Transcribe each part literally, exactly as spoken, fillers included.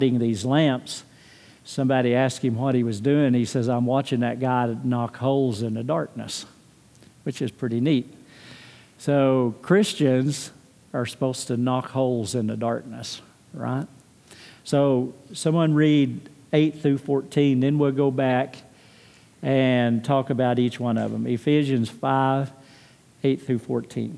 these lamps, somebody asked him what he was doing. He says, I'm watching that guy knock holes in the darkness, which is pretty neat. So Christians are supposed to knock holes in the darkness, right? So someone read eight through fourteen, then we'll go back and talk about each one of them. Ephesians five, eight through fourteen.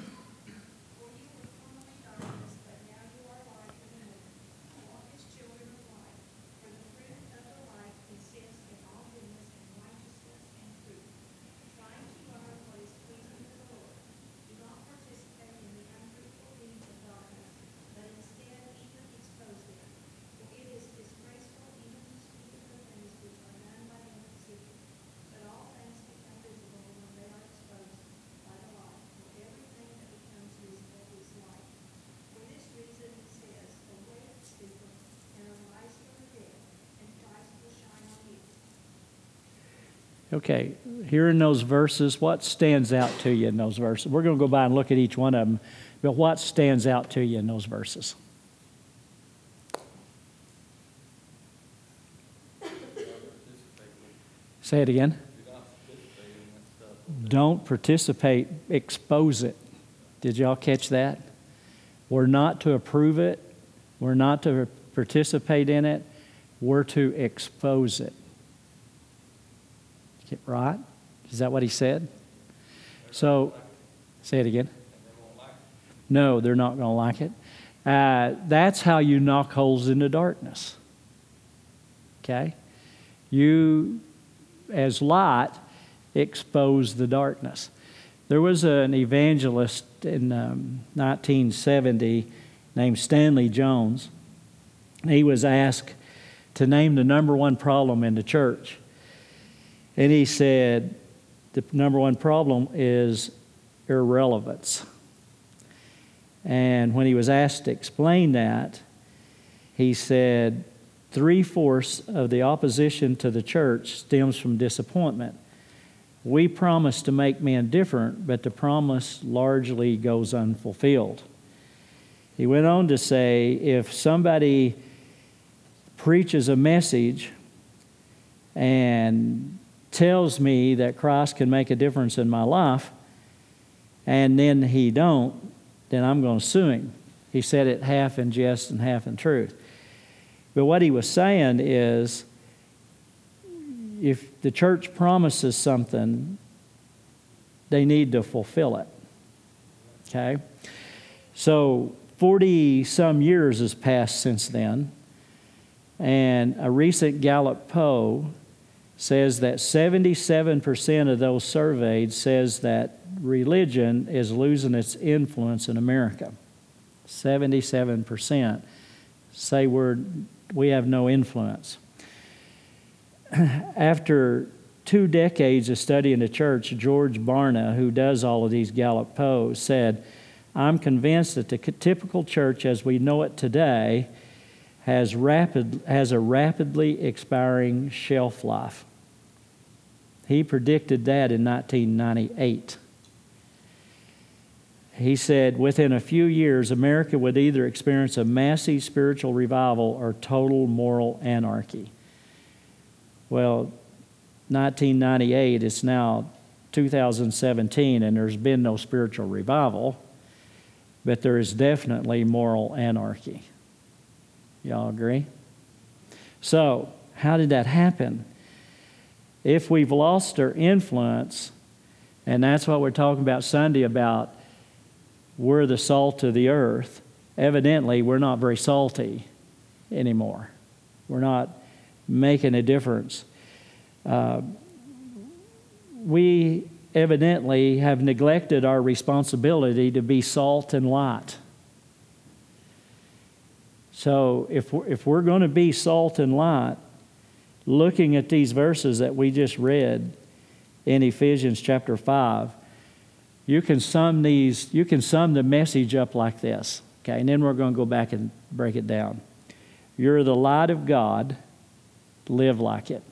Okay, here in those verses, what stands out to you in those verses? We're going to go by and look at each one of them, but what stands out to you in those verses? Say it again. Don't participate, expose it. Did y'all catch that? We're not to approve it. We're not to participate in it. We're to expose it. Right? Is that what he said? So, say it again. No, they're not going to like it. Uh, that's how you knock holes in the darkness. Okay? You, as light, expose the darkness. There was an evangelist in um, nineteen seventy named Stanley Jones. He was asked to name the number one problem in the church. And he said, the number one problem is irrelevance. And when he was asked to explain that, he said, three-fourths of the opposition to the church stems from disappointment. We promise to make men different, but the promise largely goes unfulfilled. He went on to say, if somebody preaches a message and tells me that Christ can make a difference in my life, and then he don't, then I'm going to sue him. He said it half in jest and half in truth. But what he was saying is, if the church promises something, they need to fulfill it. Okay? So forty-some years has passed since then, and a recent Gallup poll says that seventy-seven percent of those surveyed says that religion is losing its influence in America. seventy-seven percent say we're, we have no influence. After two decades of studying the church, George Barna, who does all of these Gallup polls, said, I'm convinced that the typical church as we know it today has rapid has a rapidly expiring shelf life. He predicted that in nineteen ninety-eight. He said within a few years, America would either experience a massive spiritual revival or total moral anarchy. Well, nineteen ninety-eight, it's now two thousand seventeen, and there's been no spiritual revival, but there is definitely moral anarchy. Y'all agree? So, how did that happen? If we've lost our influence, and that's what we're talking about Sunday about, we're the salt of the earth. Evidently, we're not very salty anymore. We're not making a difference. Uh, we evidently have neglected our responsibility to be salt and light. So if we're, if we're going to be salt and light, looking at these verses that we just read in Ephesians chapter five, you can sum these, you can sum the message up like this. Okay, and then we're going to go back and break it down. You're the light of God, live like it.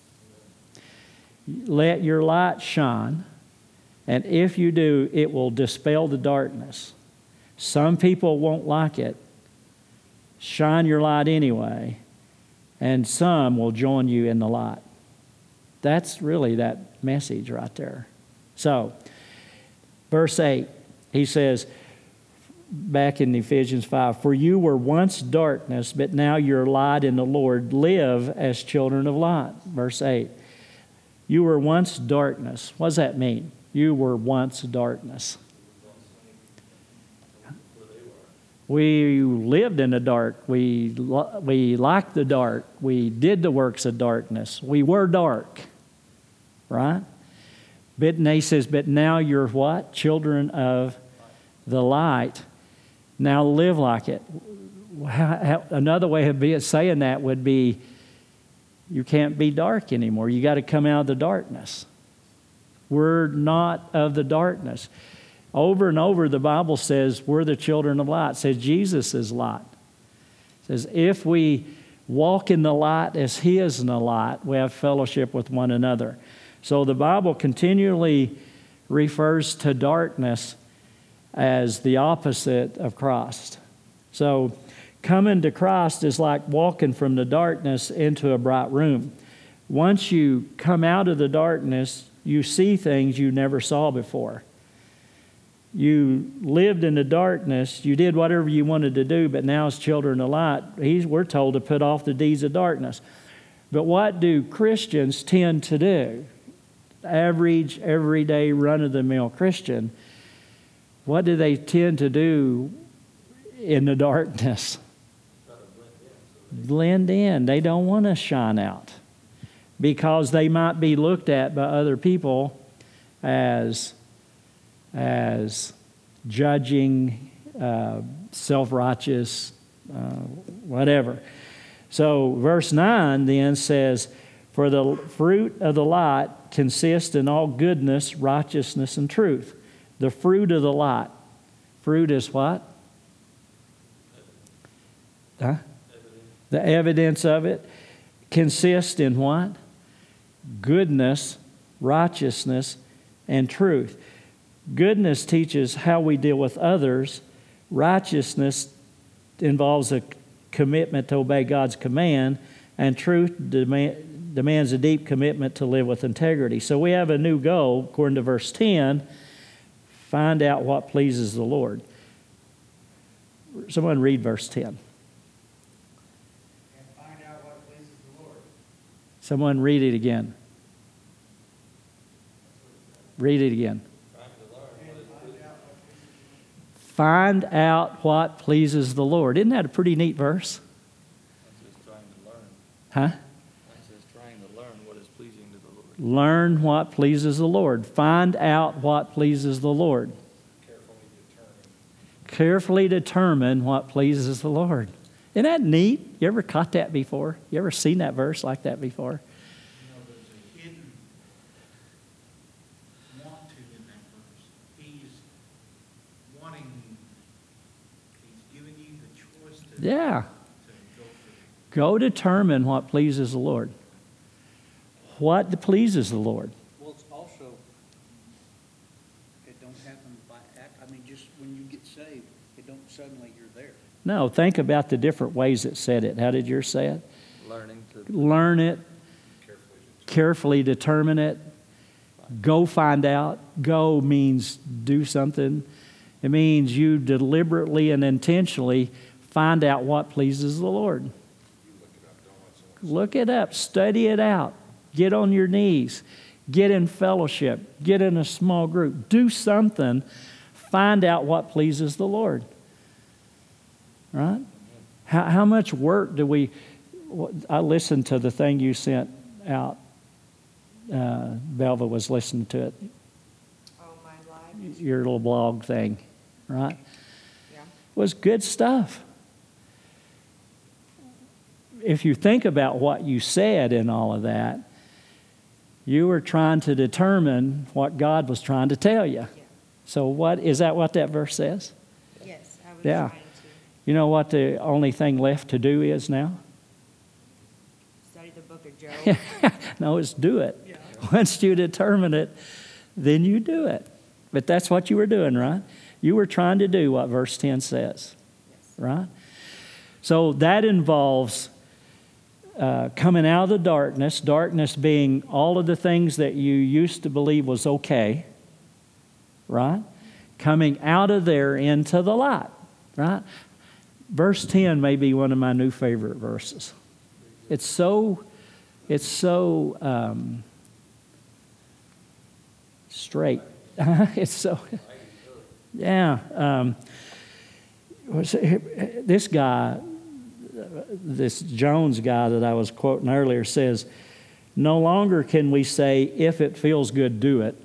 Let your light shine, and if you do, it will dispel the darkness. Some people won't like it. shine your light anyway, and some will join you in the light. That's really that message right there. So, verse eight, he says, back in Ephesians five, for you were once darkness, but now you're light in the Lord. Live as children of light. Verse eight. You were once darkness. What does that mean? You were once darkness. We lived in the dark. We, we liked the dark. We did the works of darkness. We were dark. Right? But and he says, but now you're what? Children of the light. Now live like it. How, how, another way of be, saying that would be, you can't be dark anymore. You got to come out of the darkness. We're not of the darkness. Over and over, the Bible says we're the children of light. It says Jesus is light. It says if we walk in the light as He is in the light, we have fellowship with one another. So the Bible continually refers to darkness as the opposite of Christ. So coming to Christ is like walking from the darkness into a bright room. Once you come out of the darkness, you see things you never saw before. You lived in the darkness, you did whatever you wanted to do, but now as children of light, he's, we're told to put off the deeds of darkness. But what do Christians tend to do? Average, everyday, run-of-the-mill Christian, what do they tend to do in the darkness? Blend in. They don't want to shine out because they might be looked at by other people as as judging, uh, self-righteous, uh, whatever. So verse nine then says, for the fruit of the light consists in all goodness, righteousness, and truth. The fruit of the light. Fruit is what? Huh? The evidence of it consists in what? Goodness, righteousness, and truth. Goodness teaches how we deal with others. Righteousness involves a commitment to obey God's command. And truth demand, demands a deep commitment to live with integrity. So we have a new goal, according to verse ten, find out what pleases the Lord. Someone read verse ten. And find out what pleases the Lord. Someone read it again. Read it again. Find out what pleases the Lord. Isn't that a pretty neat verse? That's just trying to learn. Huh? That's just trying to learn what is pleasing to the Lord. Learn what pleases the Lord. Find out what pleases the Lord. Carefully determine. Carefully determine what pleases the Lord. Isn't that neat? You ever caught that before? You ever seen that verse like that before? You know, there's a hidden want to in that verse. He's wanting, he's giving you the choice to, Yeah. to go through. Go determine what pleases the Lord. What pleases the Lord? Well, it's also, it don't happen by act, I mean, just when you get saved, it don't suddenly you're there. No, think about the different ways it said it. How did yours say it? Learning to Learn it, Carefully determine. carefully determine it, go find out. Go means do something. It means you deliberately and intentionally find out what pleases the Lord. Look it up, study it out, get on your knees, get in fellowship, get in a small group, do something, find out what pleases the Lord. Right? How, how much work do we, I listened to the thing you sent out. Uh, Belva was listening to it. Oh, my life. Your little blog thing, right? Yeah. It was good stuff. If you think about what you said in all of that, you were trying to determine what God was trying to tell you. Yeah. So what is that what that verse says? Yes, I was Yeah. trying to You know what the only thing left to do is now? study the book of Job. No, it's do it. Yeah. Once you determine it, then you do it. But that's what you were doing, right? You were trying to do what verse ten says, Yes. right? So that involves uh, coming out of the darkness, darkness being all of the things that you used to believe was okay, right? Coming out of there into the light, right? Verse ten may be one of my new favorite verses. It's so, it's so um, straight. It's so, yeah. Um, this guy, this Jones guy that I was quoting earlier says, no longer can we say, if it feels good, do it.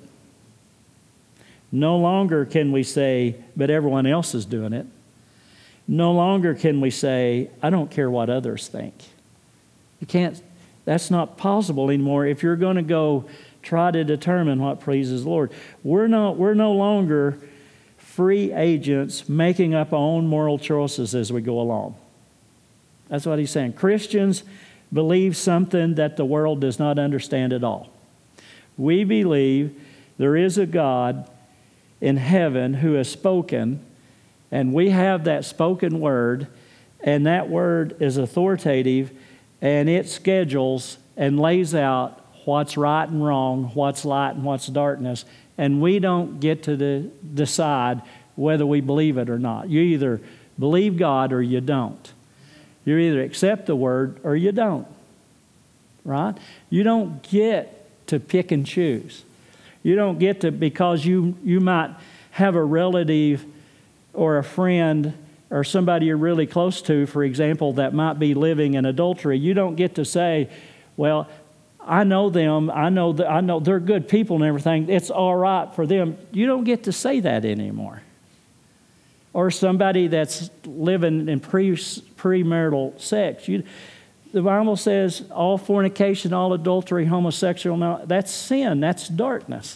No longer can we say, but everyone else is doing it. No longer can we say, I don't care what others think. You can't, that's not possible anymore if you're going to go try to determine what pleases the Lord. We're not, we're no longer free agents making up our own moral choices as we go along. That's what he's saying. Christians believe something that the world does not understand at all. We believe there is a God in heaven who has spoken, and we have that spoken word, and that word is authoritative, and it schedules and lays out what's right and wrong, what's light and what's darkness, and we don't get to de- decide whether we believe it or not. You either believe God or you don't. You either accept the word or you don't, right? You don't get to pick and choose. You don't get to, because you, you might have a relative or a friend or somebody you're really close to, for example, that might be living in adultery. You don't get to say, well, I know them, I know that I know they're good people and everything. It's all right for them. You don't get to say that anymore. Or somebody that's living in pre premarital sex. You, the Bible says all fornication, all adultery, homosexual, that's sin, that's darkness.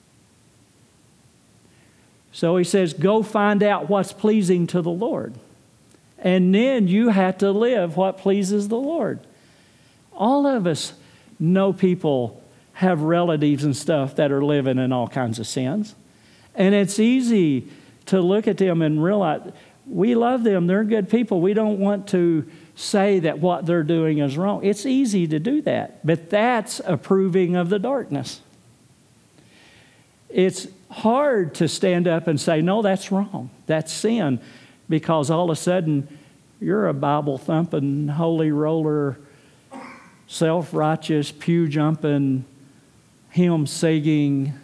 So he says, go find out what's pleasing to the Lord. And then you have to live what pleases the Lord. All of us know people have relatives and stuff that are living in all kinds of sins. And it's easy to look at them and realize we love them. They're good people. We don't want to say that what they're doing is wrong. It's easy to do that. But that's approving of the darkness. It's hard to stand up and say, no, that's wrong. That's sin. Because all of a sudden, you're a Bible-thumping, holy roller, self-righteous, pew-jumping, hymn-singing.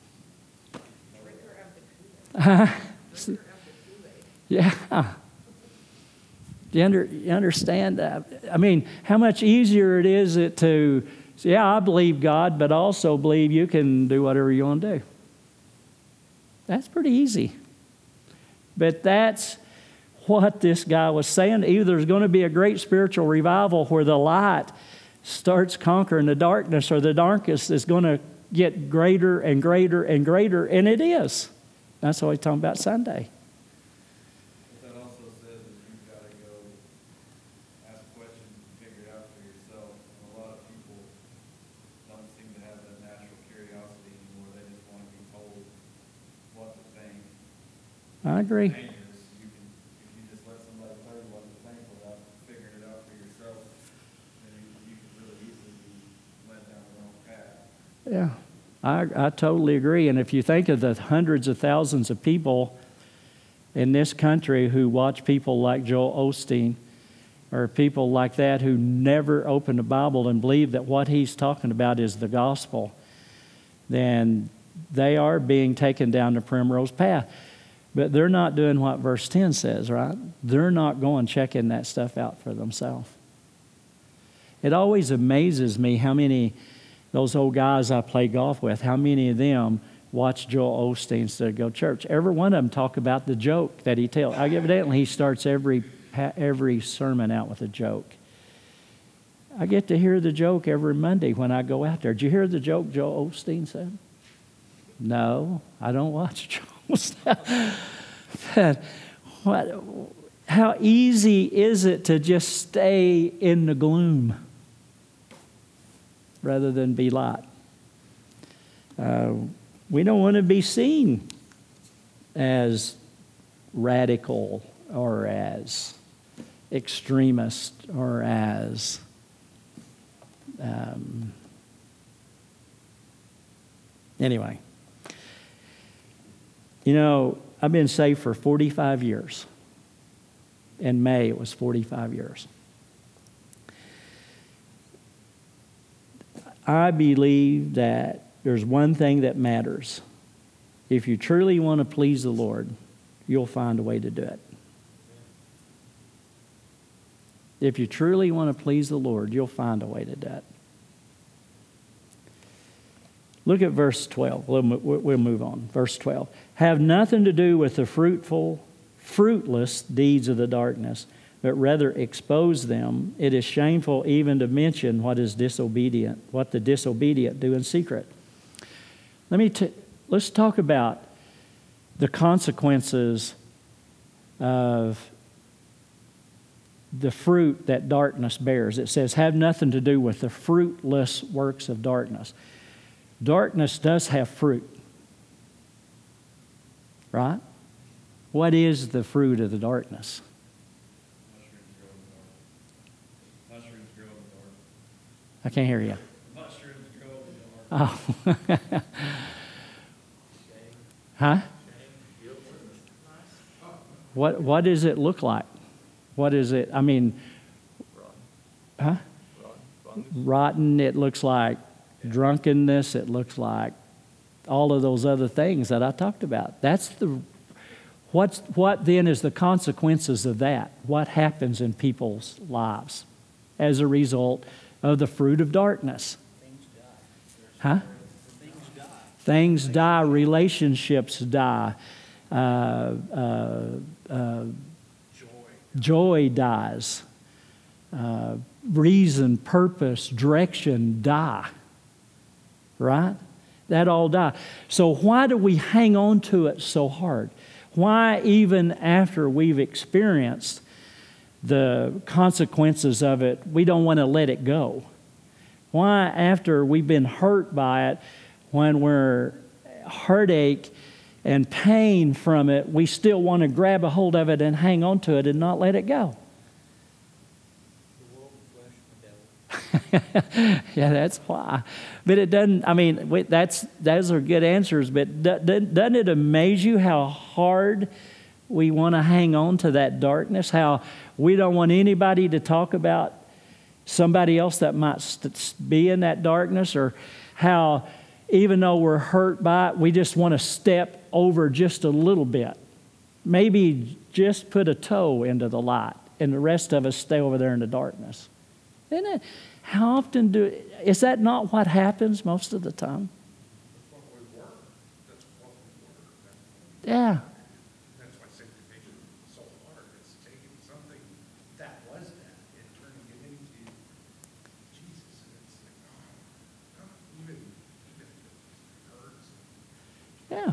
Yeah. Do you, under, you understand that? I mean, how much easier it is it to say, yeah, I believe God, but also believe you can do whatever you want to do. That's pretty easy. But that's what this guy was saying. Either there's going to be a great spiritual revival where the light starts conquering the darkness, or the darkness is going to get greater and greater and greater, and it is. That's what he's talking about Sunday. What that also says is you've got to go ask questions and figure it out for yourself. And a lot of people don't seem to have that natural curiosity anymore. They just want to be told what to think. I agree. Dangerous. You can, if you just let somebody tell you what to think without figuring it out for yourself, then you, you can really easily be led down the wrong path. Yeah, I, I totally agree. And if you think of the hundreds of thousands of people in this country who watch people like Joel Osteen, or people like that who never open the Bible and believe that what he's talking about is the gospel, then they are being taken down the primrose path. But they're not doing what verse ten says, right? They're not going checking that stuff out for themselves. It always amazes me how many, those old guys I play golf with, how many of them watch Joel Osteen instead of go to church. Every one of them talk about the joke that he tells. Evidently, he starts every every sermon out with a joke. I get to hear the joke every Monday when I go out there. Did you hear the joke Joel Osteen said? No, I don't watch Joel. But what, how easy is it to just stay in the gloom rather than be light? Uh, we don't want to be seen as radical or as extremist or as um, anyway. You know, I've been saved for forty-five years. In May, it was forty-five years. I believe that there's one thing that matters. If you truly want to please the Lord, you'll find a way to do it. If you truly want to please the Lord, you'll find a way to do it. Look at verse twelve. We'll, we'll move on. Verse twelve. Have nothing to do with the fruitful, fruitless deeds of the darkness, but rather expose them. It is shameful even to mention what is disobedient, what the disobedient do in secret. Let me t- let's talk about the consequences of the fruit that darkness bears. It says, have nothing to do with the fruitless works of darkness. Darkness does have fruit, right? What is the fruit of the darkness? Mushrooms grow in the dark. I can't hear you. Mushrooms grow in the dark. Oh. Huh? What What does it look like? What is it? I mean, huh? Rotten. It looks like drunkenness. It looks like all of those other things that I talked about. That's the what's what then is the consequences of that? What happens in people's lives as a result of the fruit of darkness? Things die. Huh? Things die. Things die. Relationships die. Uh, uh, uh, Joy dies. Uh, reason, purpose, direction die. Right? That all die. So why do we hang on to it so hard? Why, even after we've experienced the consequences of it, we don't want to let it go? Why, after we've been hurt by it, when we're heartache and pain from it, we still want to grab a hold of it and hang on to it and not let it go? The world, the flesh, the devil. Yeah, that's why. But it doesn't, I mean, wait, that's those are good answers, but doesn't it amaze you how hard we want to hang on to that darkness? How we don't want anybody to talk about somebody else that might st- be in that darkness, or how even though we're hurt by it, we just want to step over just a little bit. Maybe just put a toe into the light, and the rest of us stay over there in the darkness. Isn't it? How often do, is that not what happens most of the time? That's what we were. That's what we were. That's, Yeah. that's why sanctification is so hard. It's taking something that was that and turning it into Jesus. And it's like, oh, oh, even, even if it hurts. Yeah.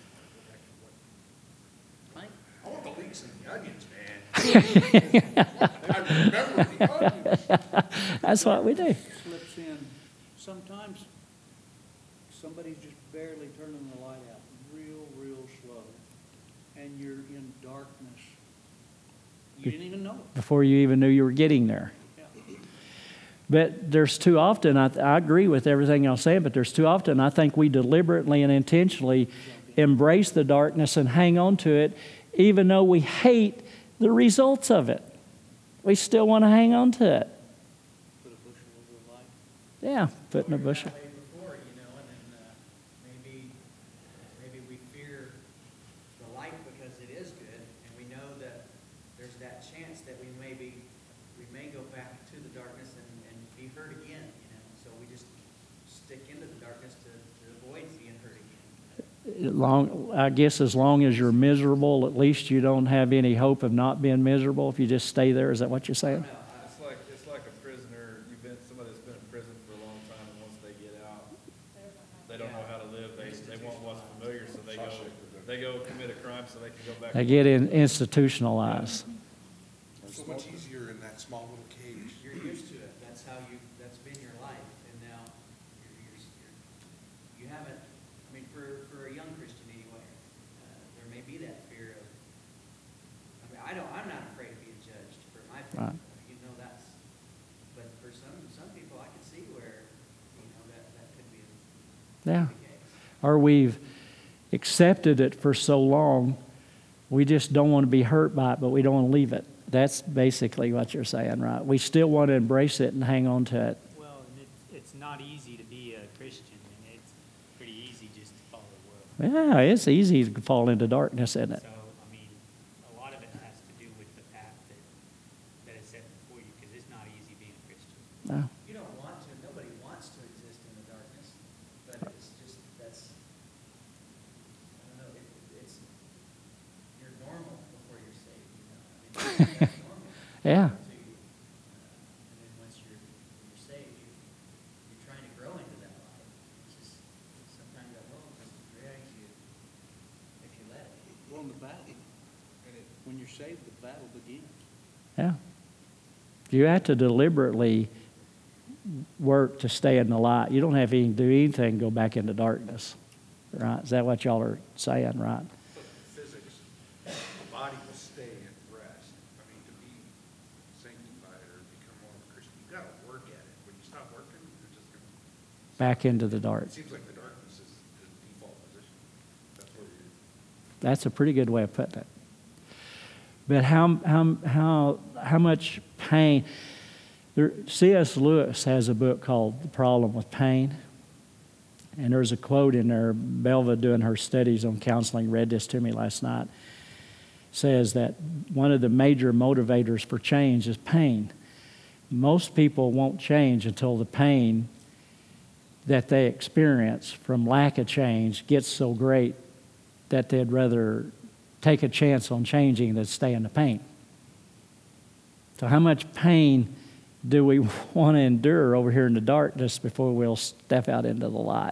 I want the leeks and the onions, man. I remember the onions. That's what we do. Slips in. Sometimes somebody's just barely turning the light out, real, real slow, and you're in darkness. You didn't even know it. Before you even knew you were getting there. Yeah. But there's too often, I, I agree with everything y'all saying, but there's too often I think we deliberately and intentionally embrace the darkness and hang on to it, even though we hate the results of it. We still want to hang on to it. Put a bushel over the light. Yeah, putting a bushel. That way before, you know, and then uh, maybe maybe we fear the light because it is good, and we know that there's that chance that we maybe we may go back to the darkness and, and be hurt again, you know. So we just stick into the darkness to, to avoid being hurt again. Long, I guess as long as you're miserable, at least you don't have any hope of not being miserable if you just stay there. Is that what you're saying? It's like, it's like a prisoner, you've been, somebody that's been in prison for a long time, and once they get out, they don't know how to live, they, they want what's familiar, so they go, they go commit a crime so they can go back. They get in, institutionalized. So much easier in that small little cage. You're used to it. That's how you. That's been your life, and now you're, you're, you're you haven't. I mean, for for a young Christian anyway, uh, there may be that fear of. I mean, I don't. I'm not afraid of being judged for my Yeah. the case. Or we've accepted it for so long, we just don't want to be hurt by it, but we don't want to leave it. That's basically what you're saying, right? We still want to embrace it and hang on to it. Well, and it's, it's not easy to be a Christian, and it's pretty easy just to follow the world. Yeah, it's easy to fall into darkness, isn't it? So, I mean, a lot of it has to do with the path that, that is set before you, because it's not easy being a Christian. No. You don't want to, nobody wants to exist in the darkness, but it's just, that's, I don't know, it, it's, you're normal before you're saved, you know? I mean, that's normal. Yeah. To you. Uh, And then once you're, when you're saved, you, you're trying to grow into that life. It's just, sometimes that world just drags you if you let it. Well, in the battle, when you're saved, the battle begins. Yeah. You have to deliberately work to stay in the light. You don't have to do anything to go back into darkness. Right? Is that what y'all are saying, right? But physics, the body will stay at rest. I mean, to be sanctified or become more of a Christian, you've got to work at it. When you stop working, you're just going to. Back into the dark. It seems like the darkness is the default position. That's where you. That's a pretty good way of putting it. But how, how, how, how much pain? There, C S Lewis has a book called The Problem with Pain. And there's a quote in there, Belva, doing her studies on counseling, read this to me last night, says that one of the major motivators for change is pain. Most people won't change until the pain that they experience from lack of change gets so great that they'd rather take a chance on changing than stay in the pain. So how much pain do we want to endure over here in the darkness before we'll step out into the light?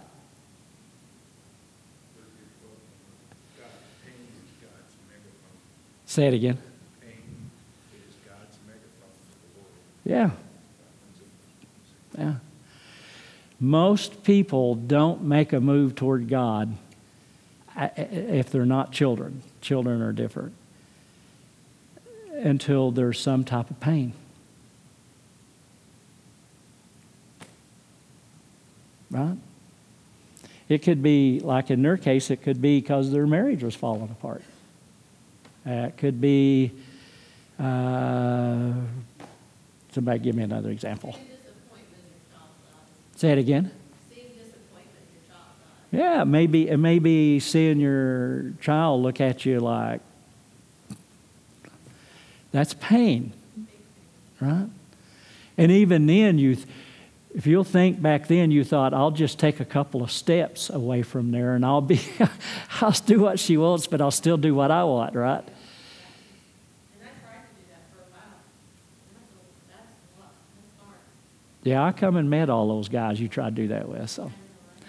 God, pain is God's megaphone. Say it again. Pain is God's megaphone to the world. Yeah. Yeah. Most people don't make a move toward God if they're not children. Children are different. Until there's some type of pain. Right? It could be, like in their case, it could be because their marriage was falling apart. Uh, it could be, uh, somebody give me another example. Say it again. Yeah, maybe it may be seeing your child look at you like, that's pain, right? And even then, you, if you'll think back then, you thought, I'll just take a couple of steps away from there, and I'll be, I'll do what she wants, but I'll still do what I want, right? And I tried to do that for a while. And that's a lot. That's hard. Yeah, I come and met all those guys you tried to do that with, so.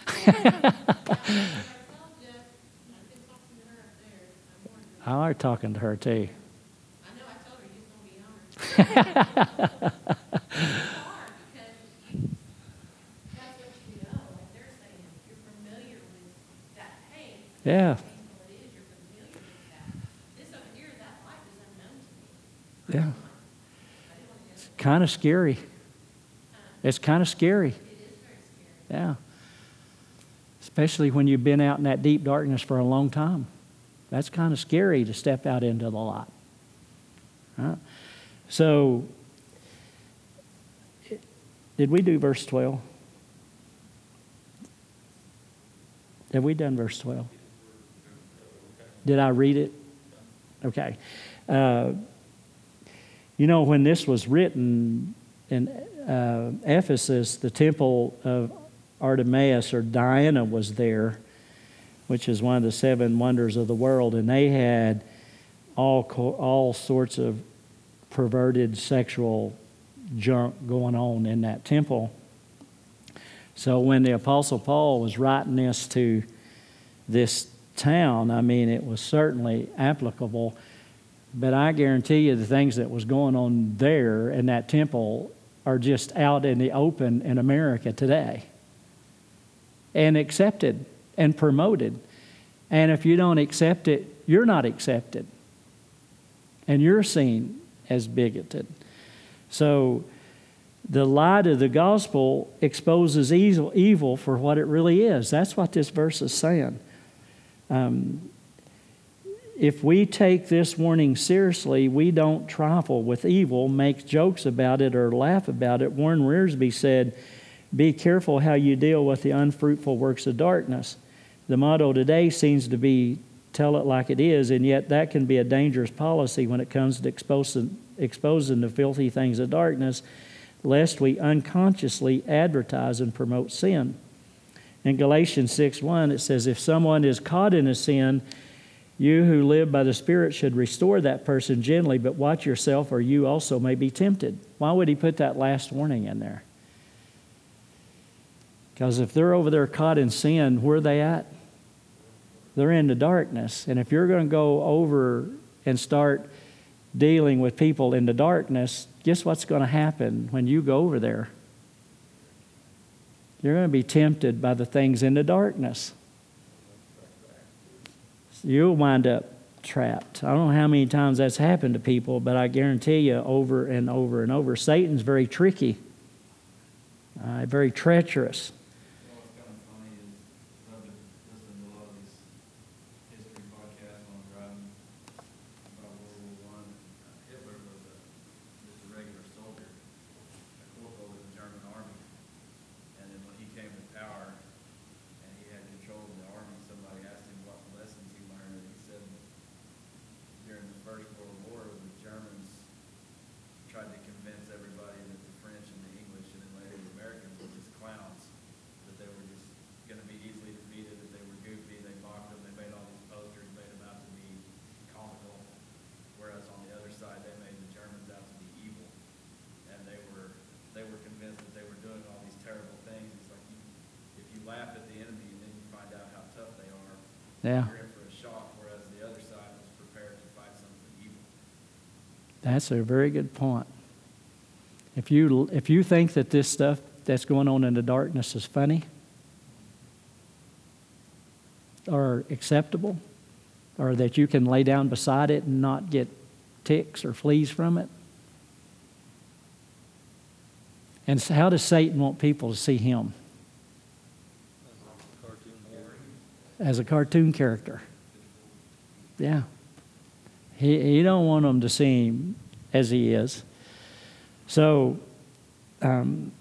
I are talking to her too. I know, I told her you was going to be on her. It's hard because that's what you know. Like they're saying, you're familiar with that pain. Yeah. How painful it is, you're familiar with that. This over here, that life is unknown to me. Yeah. It's kind of scary. It's kind of scary. It is very scary. Yeah. Especially when you've been out in that deep darkness for a long time. That's kind of scary to step out into the light. Right? So, did we do verse twelve? Have we done verse twelve? Did I read it? Okay. Uh, you know, when this was written in uh, Ephesus, the temple of Artemis or Diana was there, which is one of the seven wonders of the world, and they had all all sorts of perverted sexual junk going on in that temple. So when the Apostle Paul was writing this to this town, I mean, it was certainly applicable, but I guarantee you the things that was going on there in that temple are just out in the open in America today, and accepted and promoted. And if you don't accept it, you're not accepted. And you're seen as bigoted. So The light of the gospel exposes evil, evil for what it really is. That's what this verse is saying. Um, if we take this warning seriously, we don't trifle with evil, make jokes about it, or laugh about it. Warren Wiersbe said, "Be careful how you deal with the unfruitful works of darkness." The motto today seems to be, tell it like it is, and yet that can be a dangerous policy when it comes to exposing, exposing the filthy things of darkness, lest we unconsciously advertise and promote sin. In Galatians six one, it says, if someone is caught in a sin, you who live by the Spirit should restore that person gently, but watch yourself, or you also may be tempted. Why would he put that last warning in there? Because if they're over there caught in sin, where are they at? They're in the darkness. And if you're going to go over and start dealing with people in the darkness, guess what's going to happen when you go over there? You're going to be tempted by the things in the darkness. You'll wind up trapped. I don't know how many times that's happened to people, but I guarantee you over and over and over. Satan's very tricky, uh, very treacherous. You know what's kind of funny is I've been listening to a lot of these history podcasts on driving about World War One. Hitler was a, just a regular soldier, a corporal in the German army. And then when he came to power and he had control of the army, somebody asked him what lessons he learned, and he said during the First World War, the Germans tried to convince everybody that the French and the English and then later the Americans were just clowns, that they were just going to be easily defeated, that they were goofy, they mocked them, they made all these posters, made them out to be comical, whereas on the other side they made the Germans out to be evil, and they were they were convinced that they were doing all these terrible things. It's like you, if you laugh at the enemy and then you find out how tough they are, Yeah. you're in for a shock, whereas the other side was prepared to fight something evil. That's a very good point. If you if you think that this stuff that's going on in the darkness is funny or acceptable, or that you can lay down beside it and not get ticks or fleas from it. And so how does Satan want people to see him? As a cartoon hero. As a cartoon character. Yeah. He, he don't want them to see him as he is. So, um,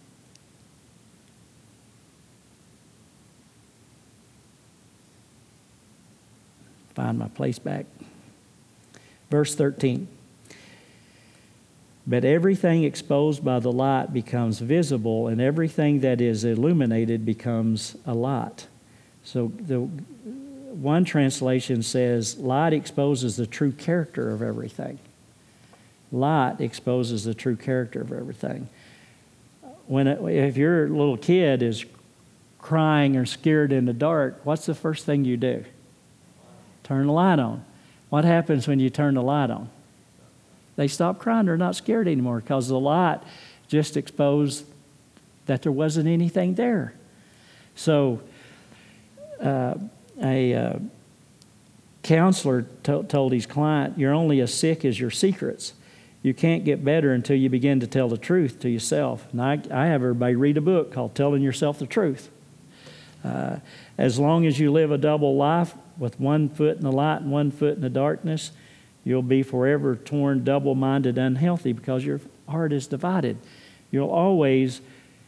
find my place back. Verse thirteen. But everything exposed by the light becomes visible, and everything that is illuminated becomes a light. So the one translation says, light exposes the true character of everything. Light exposes the true character of everything. When it, if your little kid is crying or scared in the dark, what's the first thing you do? Turn the light on. What happens when you turn the light on? They stop crying. They're not scared anymore because the light just exposed that there wasn't anything there. So uh, a uh, counselor to- told his client, you're only as sick as your secrets. You can't get better until you begin to tell the truth to yourself. And I, I have everybody read a book called Telling Yourself the Truth. Uh, as long as you live a double life with one foot in the light and one foot in the darkness, you'll be forever torn, double-minded, unhealthy because your heart is divided. You'll always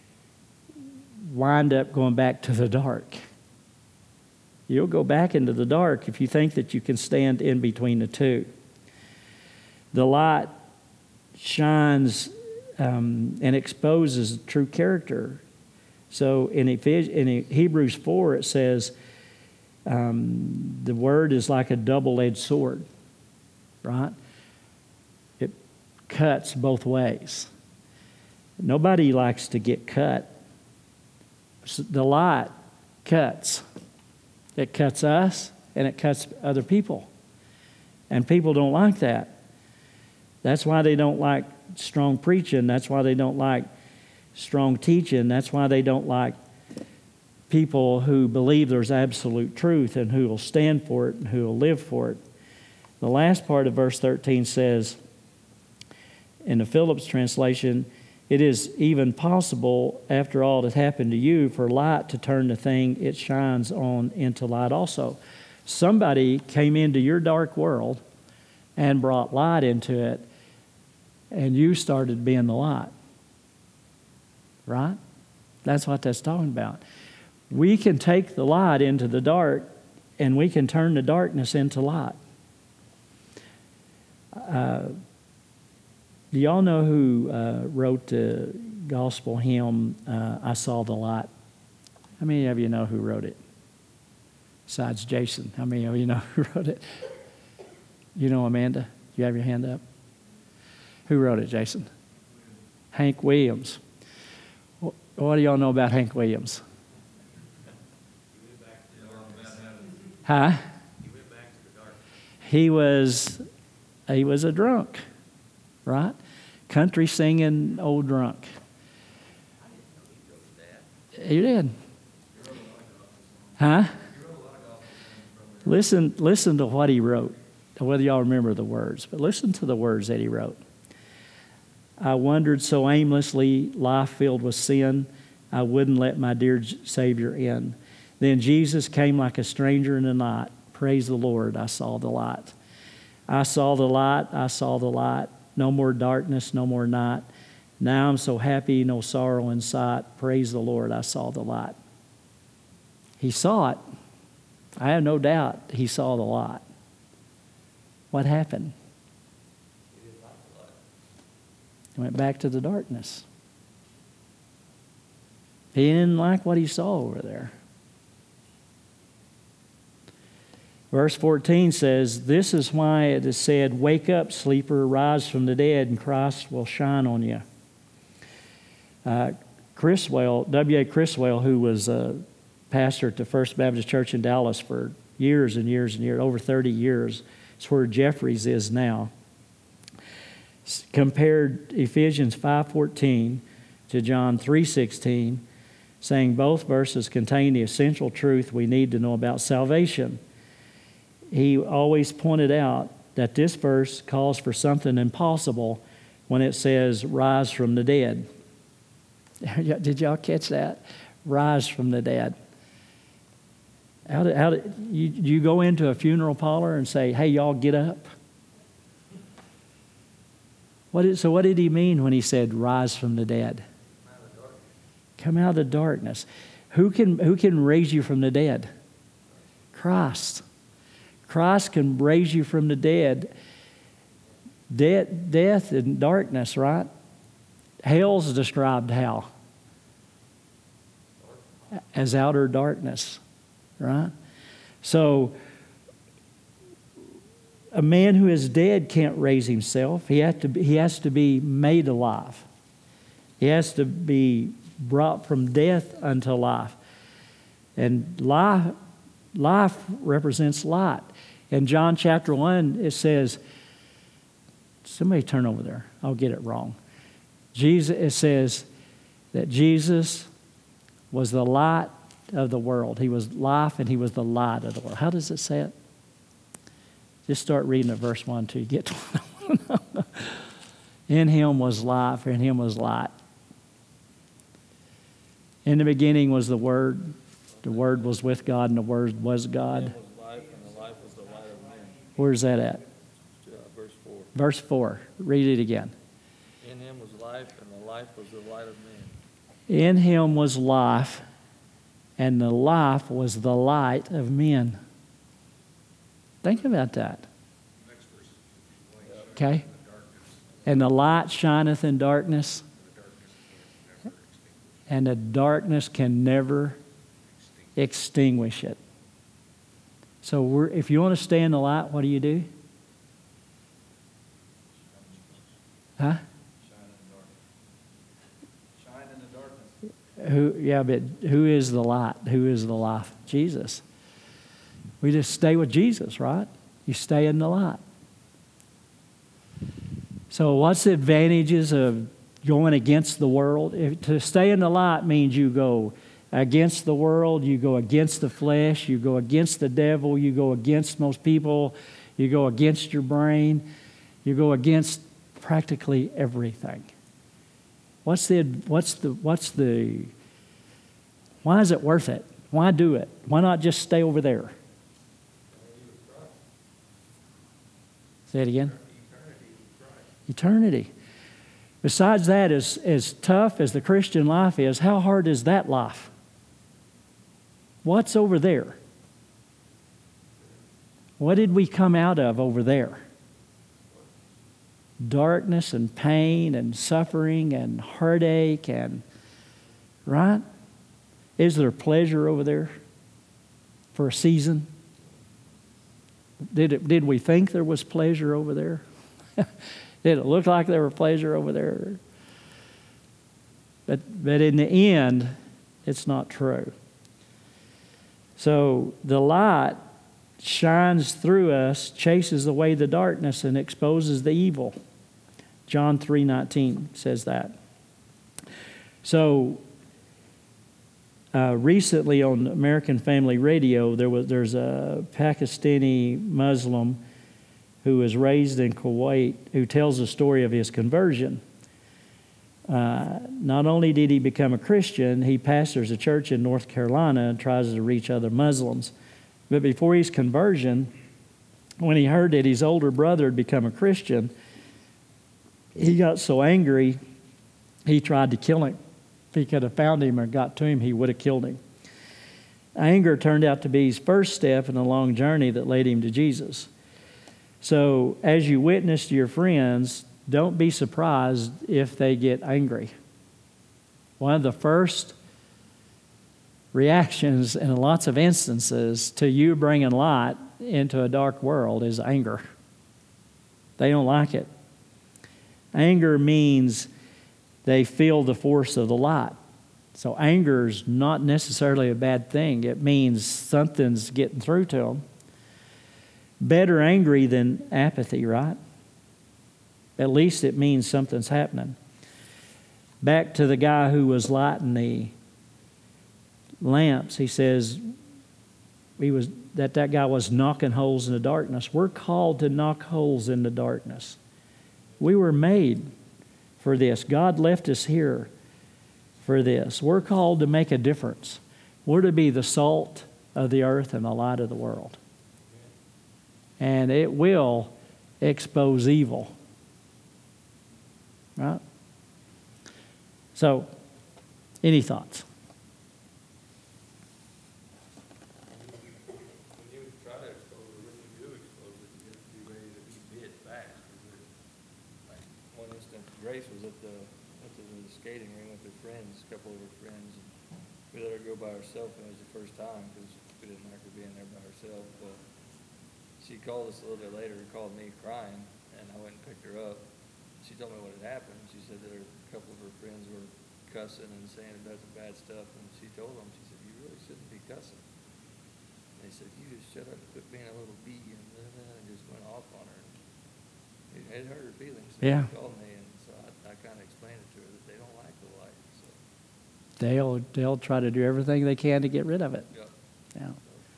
wind up going back to the dark. You'll go back into the dark if you think that you can stand in between the two. The light shines um, and exposes true character. So in, Ephes- in Hebrews four it says, um, the word is like a double-edged sword. Right? It cuts both ways. Nobody likes to get cut. The light cuts. It cuts us and it cuts other people. And people don't like that. That's why they don't like strong preaching. That's why they don't like strong teaching. That's why they don't like people who believe there's absolute truth and who will stand for it and who will live for it. The last part of verse thirteen says, in the Phillips translation, it is even possible, after all that happened to you, for light to turn the thing it shines on into light also. Somebody came into your dark world and brought light into it, and you started being the light. Right? That's what that's talking about. We can take the light into the dark, and we can turn the darkness into light. Uh, do y'all know who uh, wrote the gospel hymn, uh, I Saw the Light? How many of you know who wrote it? Besides Jason, how many of you know who wrote it? You know Amanda? You have your hand up? Who wrote it, Jason? Hank Williams. What do y'all know about Hank Williams? Huh? He was, he was a drunk, right? Country singing old drunk. He did. Huh? Listen, listen to what he wrote. Whether y'all remember the words, but listen to the words that he wrote. I wandered so aimlessly, life filled with sin, I wouldn't let my dear Savior in. Then Jesus came like a stranger in the night. Praise the Lord, I saw the light. I saw the light, I saw the light. No more darkness, no more night. Now I'm so happy, no sorrow in sight. Praise the Lord, I saw the light. He saw it. I have no doubt he saw the light. What happened? He went back to the darkness. He didn't like what he saw over there. Verse fourteen says, this is why it is said, wake up, sleeper, rise from the dead, and Christ will shine on you. Uh, Criswell, W A Criswell, who was a pastor at the First Baptist Church in Dallas for years and years and years, over thirty years, it's where Jeffries is now, compared Ephesians five fourteen to John three sixteen, saying both verses contain the essential truth we need to know about salvation. He always pointed out that this verse calls for something impossible when it says, rise from the dead. Did y'all catch that? Rise from the dead. How did, how did you, you go into a funeral parlor and say, hey, y'all get up? What did, so what did he mean when he said, rise from the dead? Come out of the darkness. Who can, who can raise you from the dead? Christ. Christ can raise you from the dead. De- death and darkness, right? Hell's described how? As outer darkness, right? So, a man who is dead can't raise himself. He has to be, he has to be made alive. He has to be brought from death unto life. And life, life represents light. In John chapter one, it says, somebody turn over there. I'll get it wrong. Jesus, it says that Jesus was the light of the world. He was life and he was the light of the world. How does it say it? Just start reading at verse one till you get to it. In him was life, in him was light. In the beginning was the Word. The Word was with God, and the Word was God. In him was life, and the life was the light of men. Where's that at? Uh, verse four. Verse four. Read it again. In him was life, and the life was the light of men. In him was life, and the life was the light of men. Think about that. Next verse is light Okay? shines in the darkness, And the light shineth in darkness, and the darkness can never extinguish and the darkness can never extinguish it. So we're, if you want to stay in the light, what do you do? Huh? Shine in the darkness. Who? Yeah, but who is the light? Who is the life? Jesus. We just stay with Jesus, right? You stay in the light. So what's the advantages of going against the world? If, to stay in the light means you go against the world, you go against the flesh, you go against the devil, you go against most people, you go against your brain, you go against practically everything. What's the, what's the, what's the, why is it worth it? Why do it? Why not just stay over there? Say it again. Eternity. Besides that, as, as tough as the Christian life is, how hard is that life? What's over there? What did we come out of over there? Darkness and pain and suffering and heartache and, right? Is there pleasure over there for a season? Did it, did we think there was pleasure over there? Did it look like there was pleasure over there? But, but in the end, it's not true. So the light shines through us, chases away the darkness, and exposes the evil. John three nineteen says that. So uh, recently on American Family Radio, there was there's a Pakistani Muslim who was raised in Kuwait who tells the story of his conversion. Uh, not only did he become a Christian, he pastors a church in North Carolina and tries to reach other Muslims. But before his conversion, when he heard that his older brother had become a Christian, he got so angry, he tried to kill him. If he could have found him or got to him, he would have killed him. Anger turned out to be his first step in a long journey that led him to Jesus. So as you witness to your friends, don't be surprised if they get angry. One of the first reactions in lots of instances to you bringing light into a dark world is anger. They don't like it. Anger means they feel the force of the light. So anger is not necessarily a bad thing. It means something's getting through to them. Better angry than apathy, right? At least it means something's happening. Back to the guy who was lighting the lamps, he says he was that that guy was knocking holes in the darkness. We're called to knock holes in the darkness. We were made for this. God left us here for this. We're called to make a difference. We're to be the salt of the earth and the light of the world. And it will expose evil. Right? So, any thoughts? When you try to expose it, when you do expose it, you have to be ready to be bit back. Like, one instance, Grace was at the, went to the skating ring with her friends, a couple of her friends, and we let her go by herself, and it was the first time, because we didn't like her being there by herself, but she called us a little bit later and called me crying, and I went and picked her up. She told me what had happened. She said that her, a couple of her friends were cussing and saying about some bad stuff, and she told them, she said, you really shouldn't be cussing. And they said, you just shut up and quit being a little bee, and, blah, blah, and just went off on her. It, it hurt her feelings. So Yeah. She called me, and so I, I kind of explained it to her that they don't like the light. So. They'll, they'll try to do everything they can to get rid of it. Yeah. Yeah.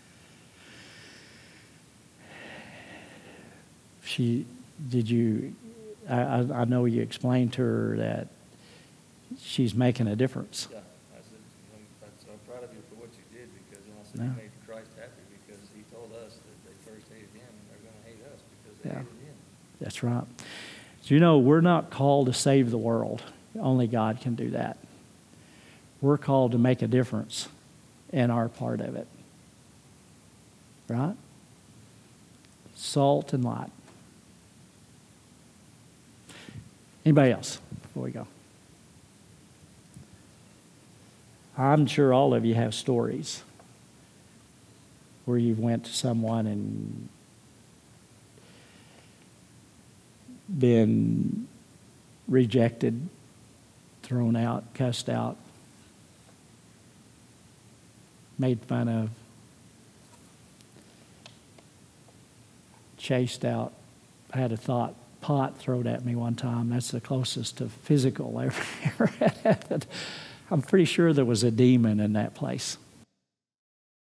She, did you, I, I I know you explained to her that she's making a difference. Yeah, I said, I'm, that's, I'm proud of you for what you did, because, and I said, Yeah. you made Christ happy, because he told us that they first hated him, and they're going to hate us because they Yeah. hated him. That's right. So, you know, we're not called to save the world. Only God can do that. We're called to make a difference in our part of it. Right? Salt and light. Anybody else before we go? I'm sure all of you have stories where you went to someone and been rejected, thrown out, cussed out, made fun of, chased out. I had a thought, pot thrown at me one time. That's the closest to physical I ever, ever had. I'm pretty sure there was a demon in that place.